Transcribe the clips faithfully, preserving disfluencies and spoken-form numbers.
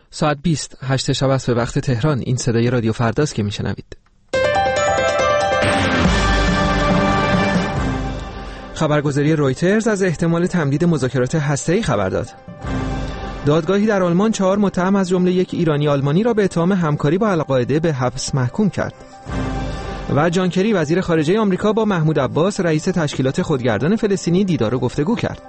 ساعت بیست هشت شب است به وقت تهران. این صدای رادیو فرداست که میشنوید. خبرگزاری رویترز از احتمال تمدید مذاکرات هسته‌ای خبر داد. دادگاهی در آلمان چهار متهم از جمله یک ایرانی آلمانی را به اتهام همکاری با القاعده به حبس محکوم کرد. و جان کری وزیر خارجه آمریکا با محمود عباس رئیس تشکیلات خودگردان فلسطینی دیدار و گفتگو کرد.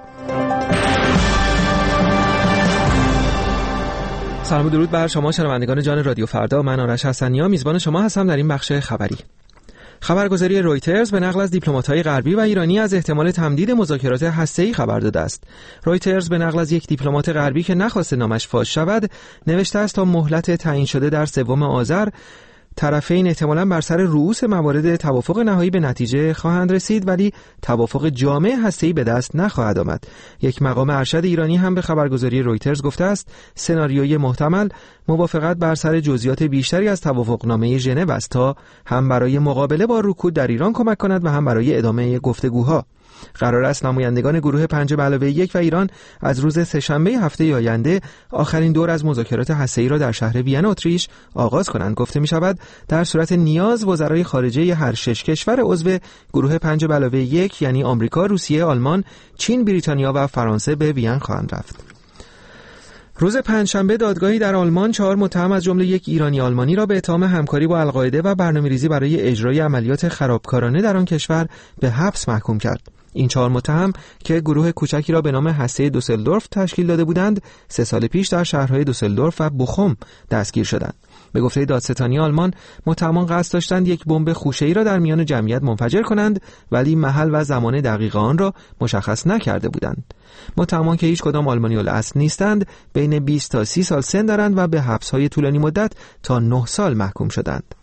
سلام و درود بر شما شنوندگان جان رادیو فردا. من آرش حسنی‌ها میزبان شما هستم در این بخش خبری. خبرگزاری رویترز به نقل از دیپلمات‌های غربی و ایرانی از احتمال تمدید مذاکرات هسته‌ای خبر داده است. رویترز به نقل از یک دیپلمات غربی که نخواسته نامش فاش شود نوشته است تا مهلت تعیین شده در سوم آذر طرفین احتمالاً بر سر رؤوس موارد توافق نهایی به نتیجه خواهند رسید، ولی توافق جامع هسته‌ای به دست نخواهد آمد. یک مقام ارشد ایرانی هم به خبرگزاری رویترز گفته است سناریوی محتمل موافقت بر سر جزئیات بیشتری از توافقنامه ژنو است تا هم برای مقابله با رکود در ایران کمک کند و هم برای ادامه گفتگوها. قرار است نمایندگان گروه پنج به علاوه یک و ایران از روز سه‌شنبه هفته آینده آخرین دور از مذاکرات هسته‌ای را در شهر وین اتریش آغاز کنند. گفته می شود در صورت نیاز وزرای خارجه هر شش کشور عضو گروه پنج به علاوه یک یعنی آمریکا، روسیه، آلمان، چین، بریتانیا و فرانسه به وین خواهند رفت. روز پنجشنبه دادگاهی در آلمان چهار متهم از جمله یک ایرانی آلمانی را به اتهام همکاری با القاعده و برنامه‌ریزی برای اجرای عملیات خرابکارانه در آن کشور به حبس محکوم کرد. این چهار متهم که گروه کوچکی را به نام هسته دوسلدورف تشکیل داده بودند، سه سال پیش در شهرهای دوسلدورف و بوخوم دستگیر شدند. به گفته دادستانی آلمان، متهمان قصد داشتند یک بمب خوشه‌ای را در میان جمعیت منفجر کنند، ولی محل و زمان دقیق آن را مشخص نکرده بودند. متهمان که هیچ کدام آلمانی الاصل نیستند، بین بیست تا سی سال سن دارند و به حبس‌های طولانی مدت تا نه سال محکوم شدند.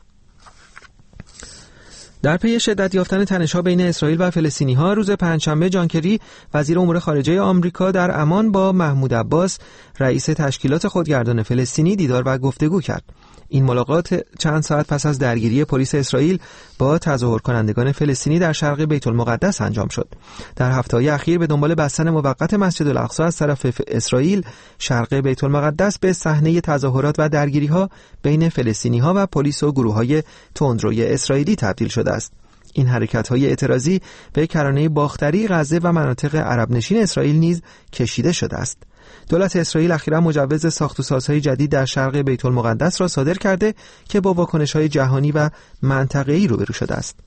در پی شدت یافتن تنش‌ها بین اسرائیل و فلسطینی‌ها روز پنجشنبه جان کری وزیر امور خارجه آمریکا در عمان با محمود عباس رئیس تشکیلات خودگردان فلسطینی دیدار و گفتگو کرد. این ملاقات چند ساعت پس از درگیری پلیس اسرائیل با تظاهر کنندگان فلسطینی در شرق بیت المقدس انجام شد. در هفته‌های اخیر به دنبال بستن موقت مسجد الاقصی از طرف اسرائیل، شرق بیت المقدس به صحنه تظاهرات و درگیری‌ها بین فلسطینی‌ها و پلیس و گروه‌های تندروی اسرائیلی تبدیل شده است. این حرکت‌های اعتراضی به کرانه باختری، غزه و مناطق عرب نشین اسرائیل نیز کشیده شده است. دولت اسرائیل اخیراً مجوز ساخت و سازهای جدید در شرق بیت المقدس را صادر کرده که با واکنش‌های جهانی و منطقه‌ای روبرو شده است.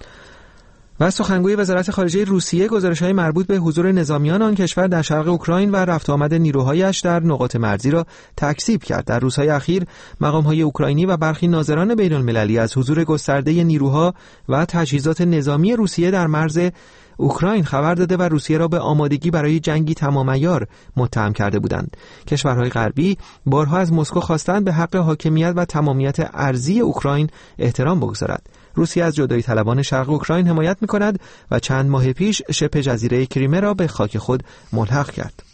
و سخنگوی وزارت خارجه روسیه گزارش‌های مربوط به حضور نظامیان آن کشور در شرق اوکراین و رفت آمد نیروهایش در نقاط مرزی را تکذیب کرد. در روزهای اخیر مقام‌های اوکراینی و برخی ناظران بین‌المللی از حضور گسترده نیروها و تجهیزات نظامی روسیه در مرز اوکراین خبر داده و روسیه را به آمادگی برای جنگی تمام‌عیار متهم کرده بودند. کشورهای غربی بارها از مسکو خواستند به حق حاکمیت و تمامیت ارضی اوکراین احترام بگذارد. روسیه از جدایی طلبان شرق اوکراین حمایت می‌کند و چند ماه پیش شبه جزیره کریمه را به خاک خود ملحق کرد.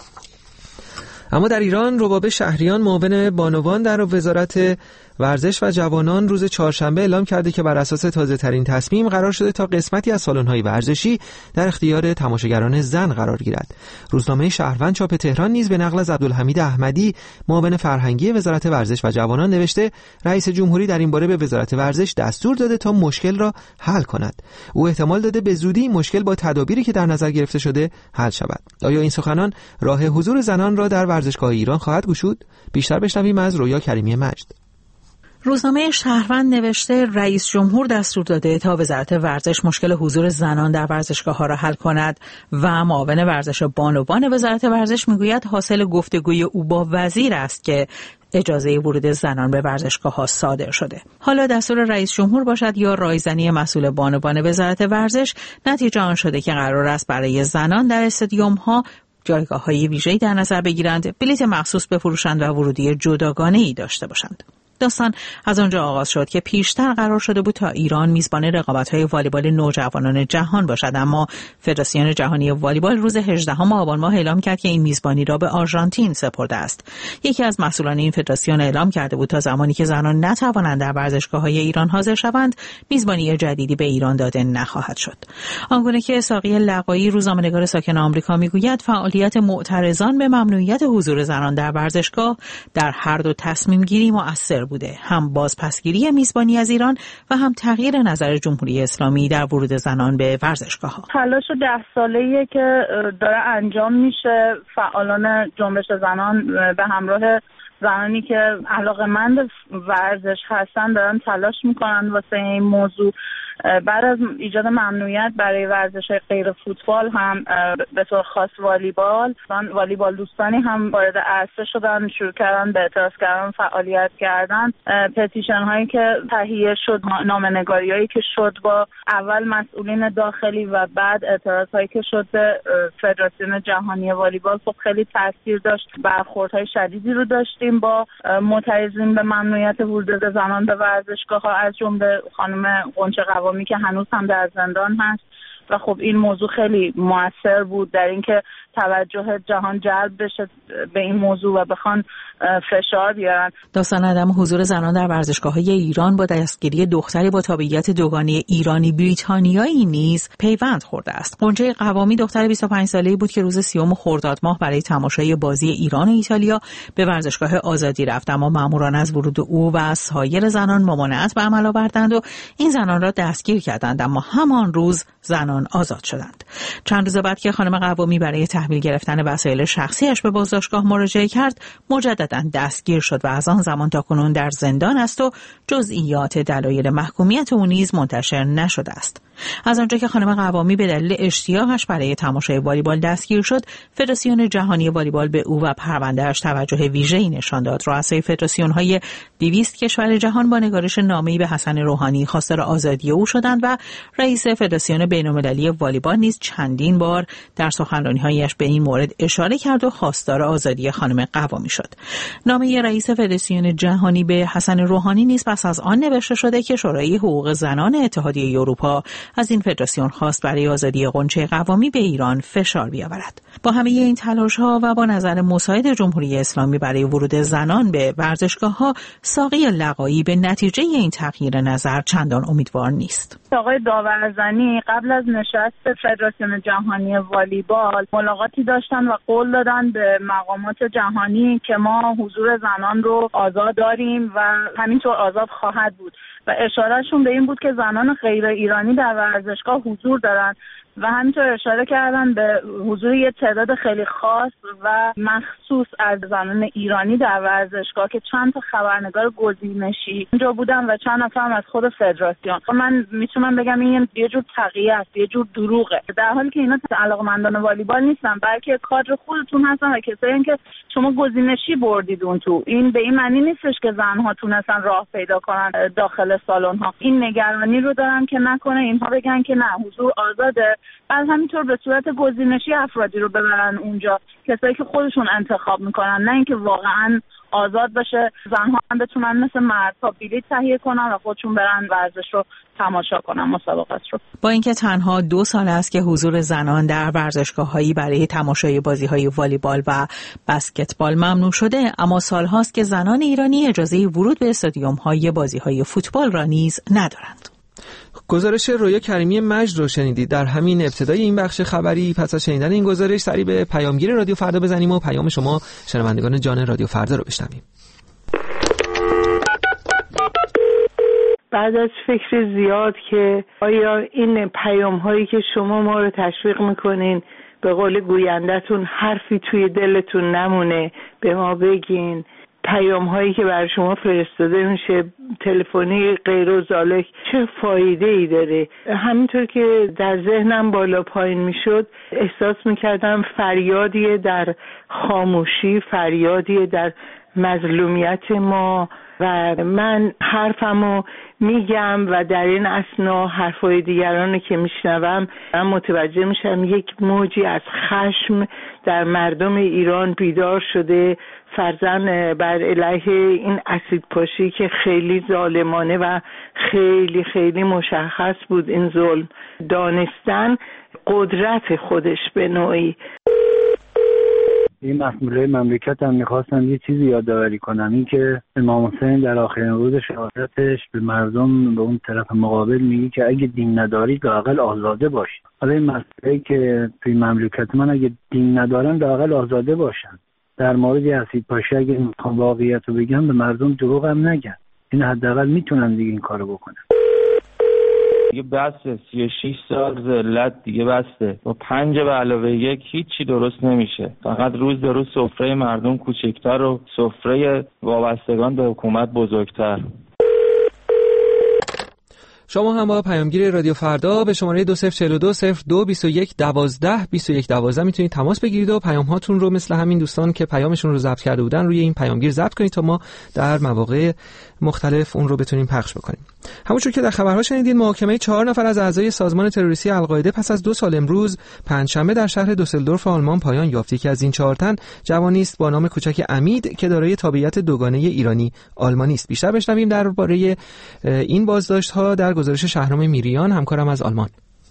اما در ایران رباب شهریان معاون بانوان در وزارت ورزش و جوانان روز چهارشنبه اعلام کرده که بر اساس تازه‌ترین تصمیم قرار شده تا قسمتی از سالن‌های ورزشی در اختیار تماشاگران زن قرار گیرد. روزنامه شهروند چاپ تهران نیز به نقل از عبدالحمید احمدی معاون فرهنگی وزارت ورزش و جوانان نوشته رئیس جمهوری در این باره به وزارت ورزش دستور داده تا مشکل را حل کند. او احتمال داده به زودی مشکل با تدابیری که در نظر گرفته شده حل شود. آیا این سخنان راه حضور زنان را در ورزشگاه ایران خواهد گشود؟ بیشتر بشنویم از رویا کریمی مجد. روزنامه شهروند نوشته رئیس جمهور دستور داده تا وزارت ورزش مشکل حضور زنان در ورزشگاه‌ها را حل کند و معاون ورزش بانوان وزارت ورزش میگوید حاصل گفتگوی او با وزیر است که اجازه ورود زنان به ورزشگاه‌ها صادر شده. حالا دستور رئیس جمهور باشد یا رایزنی مسئول بانوان وزارت ورزش، نتیجه آن شده که قرار است برای زنان در استادیوم‌ها جایگاه‌های ویژه‌ای در نظر بگیرند، بلیت مخصوص بفروشند و ورودی جداگانه‌ای داشته باشند. داستان از آنجا آغاز شد که پیشتر قرار شده بود تا ایران میزبان رقابت‌های والیبال نوجوانان جهان باشد، اما فدراسیون جهانی والیبال روز هجدهم آبان ماه اعلام کرد که این میزبانی را به آرژانتین سپرده است. یکی از مسئولان این فدراسیون اعلام کرده بود تا زمانی که زنان نتوانند در ورزشگاه‌های ایران حاضر شوند، میزبانی جدیدی به ایران داده نخواهد شد. آنگونه که ساقی لقایی، روزنامه‌نگار ساکن آمریکا، میگوید فعالیت معترضان به ممنوعیت حضور زنان در ورزشگاه در هر دو تصمیم گیری مؤثر بوده، هم بازپسگیری میزبانی از ایران و هم تغییر نظر جمهوری اسلامی در ورود زنان به ورزشگاه‌ها. تلاش ده ساله‌ای که داره انجام میشه، فعالان جنبش زنان به همراه زنانی که علاقه‌مند ورزش هستن دارن تلاش میکنن واسه این موضوع. بعد از ایجاد ممنوعیت برای ورزش‌های غیر فوتبال هم به طور خاص والیبال، والیبال دوستانی هم وارد عرصه شدن، شروع کردن به اعتراض کردن، فعالیت کردن. پتیشن هایی که تهیه شد، نامه‌نگاری‌هایی که شد با اول مسئولین داخلی و بعد اعتراض هایی که شد به فدراسیون جهانی والیبال، خب خیلی تاثیر داشت. برخوردهای شدیدی رو داشتیم با معترضین به ممنوعیت ورود زنان به ورزشگاه‌ها، از جمله خانم قنچه قوامی که هنوز هم در زندان هست و خب این موضوع خیلی موثر بود در اینکه توجه جهان جلب بشه به این موضوع و بخوان فشار بیارن. داستان عدم حضور زنان در ورزشگاه‌های ایران با دستگیری دختری با تابعیت دوگانه ایرانی بریتانیایی نیز پیوند خورده است. قنچه قوامی دختر بیست و پنج ساله‌ای بود که روز سیوم خرداد ماه برای تماشای بازی ایران و ایتالیا به ورزشگاه آزادی رفت، اما ماموران از ورود او و سایر زنان ممانعت به عمل آوردند و این زنان را دستگیر کردند، اما همان روز زنان آزاد شدند. چند روز بعد که خانم قوامی برای تحویل گرفتن وسایل شخصیش به بازداشتگاه مراجعه کرد، مجدداً دستگیر شد و از آن زمان تا کنون در زندان است و جزئیات دلایل محکومیت او نیز منتشر نشده است. از آنجا که خانم قوامی به دلیل اشتیاقش برای تماشای والیبال دستگیر شد، فدراسیون جهانی والیبال به او و پرونده‌اش توجه ویژه‌ای نشان داد. رؤسای فدراسیون‌های دویست کشور جهان با نگارش نامه‌ای به حسن روحانی خواستار آزادی او شدند و رئیس فدراسیون بین‌المللی والیبال نیز چندین بار در سخنرانی‌هایش به این مورد اشاره کرد و خواستار آزادی خانم قوامی شد. نامه رئیس فدراسیون جهانی به حسن روحانی نیز پس از آن نوشته شده که شورای حقوق زنان اتحادیه اروپا از این فدراسیون خواست برای آزادی قنچه قوامی به ایران فشار بیاورد. با همه این تلاش‌ها و با نظر مساعد جمهوری اسلامی برای ورود زنان به ورزشگاه‌ها، ساقی لقایی به نتیجه این تغییر نظر چندان امیدوار نیست. آقای داورزنی قبل از نشست فدراسیون جهانی والیبال ملاقاتی داشتن و قول دادن به مقامات جهانی که ما حضور زنان رو آزاد داریم و همینطور آزاد خواهد بود و اشارهشون به این بود که زنان غیر ایرانی در ورزشگاه حضور دارن و همینطور اشاره کردن به حضور یه تعداد خیلی خاص و مخصوص از زنان ایرانی در ورزشگاه که چند تا خبرنگار گزینشی اونجا بودن و چند نفر از خود فدراسیون. من میتونم بگم این یه جور تقیه است، یه جور دروغه، در حالی که اینا علاقه‌مندان والیبال نیستن، بلکه کادر خودتون هستن و کسایی که شما گزینشی بردید اون تو. این به این معنی نیستش که زنها تونستن راه پیدا کنن داخل سالن ها. این نگرانی رو دارم که نکنه اینها بگن که نه حضور آزاده، بعد همینطور به صورت گزینشی افرادی رو ببرن اونجا، کسایی که خودشون انتخاب میکنن، نه اینکه واقعا آزاد باشه زنها هم بتونن مثل مردها بلیط تهیه کنن و خودشون برن ورزش رو تماشا کنن، مسابقات رو. با اینکه تنها دو سال است که حضور زنان در ورزشگاه‌هایی برای تماشای بازی‌های والیبال و بسکتبال ممنوع شده، اما سال‌هاست که زنان ایرانی اجازه ورود به استادیوم‌های بازی‌های فوتبال را نیز ندارند. گزارش رویا کریمی مجد رو شنیدید در همین ابتدای این بخش خبری. پس از شنیدن این گزارش سری به پیامگیر رادیو فردا بزنیم و پیام شما شنوندگان جان رادیو فردا رو بشنویم. بعد از فکر زیاد که آیا این پیام هایی که شما ما رو تشویق میکنین، به قول گویندتون حرفی توی دلتون نمونه به ما بگین، پیام هایی که برای شما فرستاده میشه تلفنی غیر و ذالک چه فایده ای داره. همینطور که در ذهنم بالا پایین میشد احساس میکردم فریادیه در خاموشی، فریادیه در مظلومیت ما و من حرفمو میگم و در این اثنا حرفای دیگران که میشنوم من متوجه میشم یک موجی از خشم در مردم ایران بیدار شده، فرضاً بر علیه این اسید پاشی که خیلی ظالمانه و خیلی خیلی مشخص بود این ظلم، دانستن قدرت خودش به نوعی. این مسئولای مملکت هم میخواستم یه چیزی یادآوری کنم، این که امام حسین در آخرین روز شهادتش به مردم به اون طرف مقابل میگه که اگه دین ندارید لااقل آزاده باشید. حالا این مسئله که توی مملکت من اگه دین ندارن لااقل آزاده باشن. در مورد اسید پاشی اگه میخوام واقعیت رو بگم به مردم دروغ هم نگن، این حداقل میتونن دیگه این کارو بکنن. دیگه بسته، سی و شش سال ذلت دیگه بسته. با پنج به علاوه یک هیچی درست نمیشه. فقط روز به روز سفره مردم کوچکتر و سفره وابستگان به حکومت بزرگتر. شما هم با پیامگیر رادیو فردا به شماره دو صفر چهل و دو صفر دو بیست و یک دوازده بیست و یک دوازده میتونید تماس بگیرید و پیام هاتون رو مثل همین دوستان که پیامشون رو ضبط کرده بودن روی این پیامگیر ضبط کنید تا ما در مواقع مختلف اون رو بتونیم پخش بکنیم. همونطور که در خبرها شنیدین، محاکمه چهار نفر از اعضای سازمان تروریستی القاعده پس از دو سال امروز پنجشنبه در شهر دوسلدورف آلمان پایان یافت. یکی از این چهار تن جوانی است با نام کوچک امید که دارای تابعیت دوگانه ایرانی آلمانی است. بیشتر بشنویم درباره این بازداشت‌ها در گزارش شهرام میریان، همکارم از آلمان.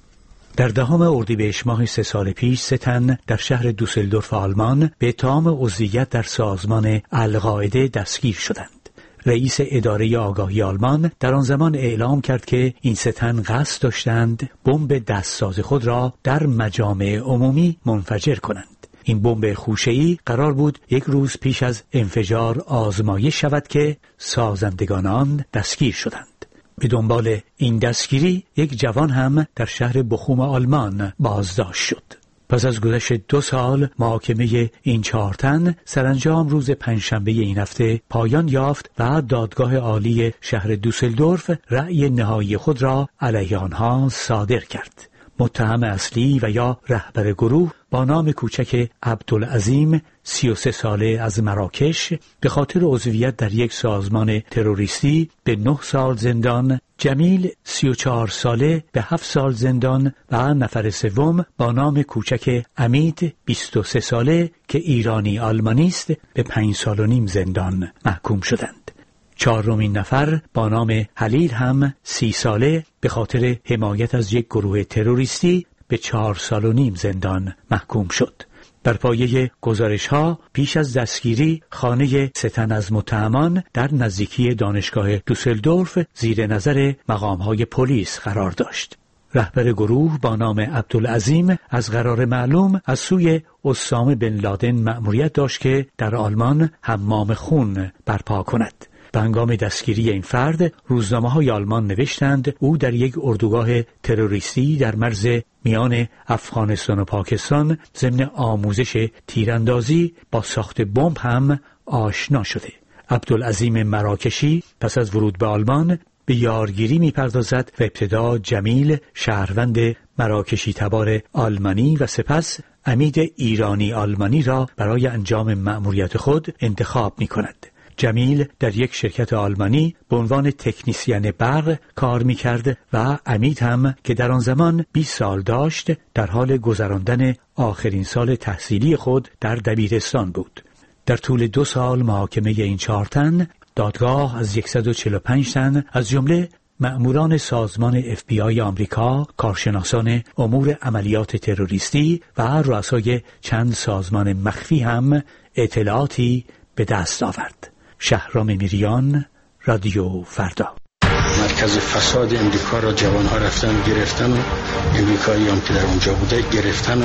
در دهم اردیبهشت ماه سه سال پیش سه تن در شهر دوسلدورف آلمان به اتهام عضویت در سازمان القاعده دستگیر شدند. رئیس اداره آگاهی آلمان در آن زمان اعلام کرد که این سه تن قصد داشتند بمب دستساز خود را در مجامع عمومی منفجر کنند. این بمب خوشه‌ای قرار بود یک روز پیش از انفجار آزمایش شود که سازندگان آن دستگیر شدند. به دنبال این دستگیری یک جوان هم در شهر بخوم آلمان بازداشت شد. پس از گذشت دو سال محاکمه این چهار تن سرانجام روز پنجشنبه این هفته پایان یافت و دادگاه عالی شهر دوسلدورف رأی نهایی خود را علیه آنها صادر کرد. متهم اصلی و یا رهبر گروه با نام کوچک عبدالعظیم، سی و سه ساله از مراکش، به خاطر عضویت در یک سازمان تروریستی به نه سال زندان، جمیل سی و چهار ساله به هفت سال زندان و نفر سوم با نام کوچک امید بیست و سه ساله که ایرانی آلمانی است به پنج سال و نیم زندان محکوم شدند. چهارمین نفر با نام حلیل هم سی ساله به خاطر حمایت از یک گروه تروریستی به چهار سال و نیم زندان محکوم شد. بر پایه گزارش‌ها پیش از دستگیری خانه سه تن از متهمان در نزدیکی دانشگاه دوسلدورف زیر نظر مقام‌های پلیس قرار داشت. رهبر گروه با نام عبدالعظیم از قرار معلوم از سوی اسامه بن لادن مأموریت داشت که در آلمان حمام خون برپا کند. به هنگام دستگیری این فرد، روزنامه‌های آلمان نوشتند او در یک اردوگاه تروریستی در مرز میان افغانستان و پاکستان ضمن آموزش تیراندازی با ساخت بمب هم آشنا شده. عبدالعظیم مراکشی پس از ورود به آلمان به یارگیری می‌پردازد و ابتدا جمیل شهروند مراکشی تبار آلمانی و سپس امید ایرانی آلمانی را برای انجام مأموریت خود انتخاب می‌کند. جمیل در یک شرکت آلمانی به عنوان تکنیسین برق کار می‌کرد و امید هم که در آن زمان بیست سال داشت در حال گذراندن آخرین سال تحصیلی خود در دبیرستان بود. در طول دو سال محاکمه این چهار تن، دادگاه از صد و چهل و پنج تن از جمله مأموران سازمان اف بی آی آمریکا، کارشناسان امور عملیات تروریستی و رؤسای چند سازمان مخفی هم اطلاعاتی به دست آورد. شهرام میریان، رادیو فردا. مرکز فساد امریکا را جوانها رفتن گرفتن و امریکایی هم که در اونجا بوده گرفتن و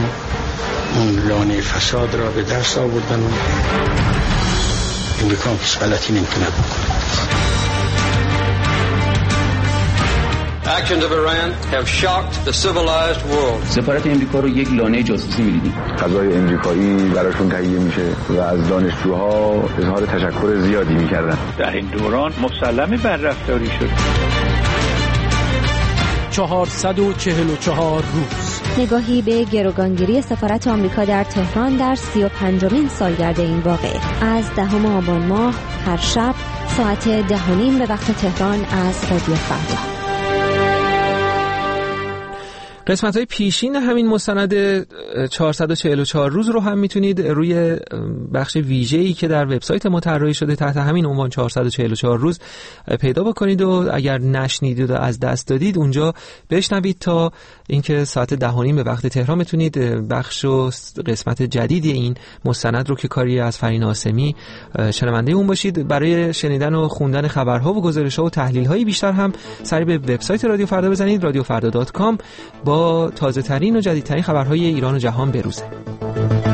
اون لانه فساد را به دست آوردن و امریکا هم هیچ غلطی نمیتونه بکنه. Actions of Iran have shocked the civilized world. سفارت امریکا رو یک لانه جاسوسی می‌دیدیم. غذای امریکایی براشون تهیه میشه و از دانشجوها اظهار تشکر زیادی می‌کردن. در این دوران مسلمه بر رفتاری شد. چهارصد و چهل و چهار روز. نگاهی به گروگانگیری سفارت آمریکا در تهران در سی و پنجمین سالگرد این واقعه. از دهم آبان ماه هر شب ساعت ده و نیم به وقت تهران از رادیو فردا. قسمت‌های پیشین همین مستند چهارصد و چهل و چهار روز رو هم میتونید روی بخش ویژه‌ای که در وبسایت ما طراحی شده تحت همین عنوان چهارصد و چهل و چهار روز پیدا بکنید و اگر نشنیدید و از دست دادید اونجا بشنوید تا اینکه ساعت ده و نیم به وقت تهران میتونید بخش و قسمت جدیدی این مستند رو که کاری از فرین آسمی شنونده اون باشید. برای شنیدن و خوندن خبرها و گزارش‌ها و تحلیل‌های بیشتر هم سری به وبسایت رادیو فردا بزنید رادیو فردا دات کام با تازه ترین و جدیدترین خبرهای ایران و جهان بروزه.